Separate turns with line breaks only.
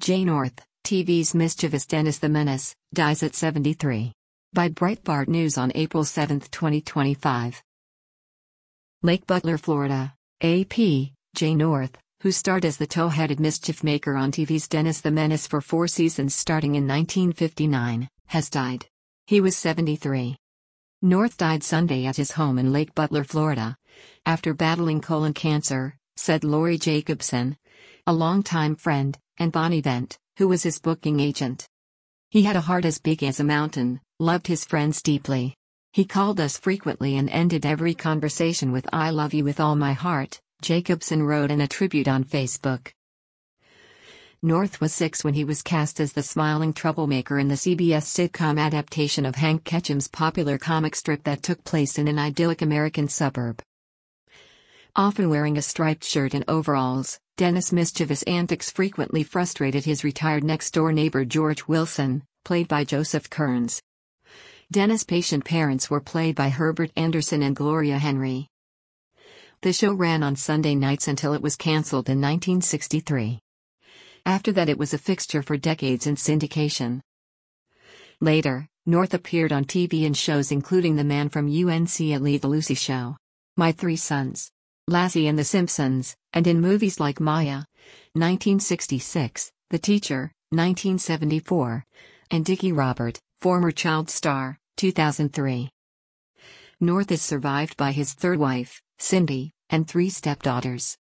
Jay North, TV's mischievous Dennis the Menace, dies at 73. By Breitbart News on April 7, 2025. Lake Butler, Florida. AP, Jay North, who starred as the tow-headed mischief maker on TV's Dennis the Menace for 4 seasons starting in 1959, has died. He was 73. North died Sunday at his home in Lake Butler, Florida, after battling colon cancer, said Lori Jacobson, a longtime friend, and Bonnie Vent, who was his booking agent. He had a heart as big as a mountain, loved his friends deeply. He called us frequently and ended every conversation with "I love you with all my heart," Jacobson wrote in a tribute on Facebook. North was 6 when he was cast as the smiling troublemaker in the CBS sitcom adaptation of Hank Ketcham's popular comic strip that took place in an idyllic American suburb. Often wearing a striped shirt and overalls, Dennis' mischievous antics frequently frustrated his retired next-door neighbor George Wilson, played by Joseph Kearns. Dennis' patient parents were played by Herbert Anderson and Gloria Henry. The show ran on Sunday nights until it was canceled in 1963. After that it was a fixture for decades in syndication. Later, North appeared on TV in shows including The Man from UNC The Lucy Show, My Three Sons, Lassie and The Simpsons, and in movies like Maya, 1966, The Teacher, 1974, and Dickie Robert, former child star, 2003. North is survived by his third wife, Cindy, and 3 stepdaughters.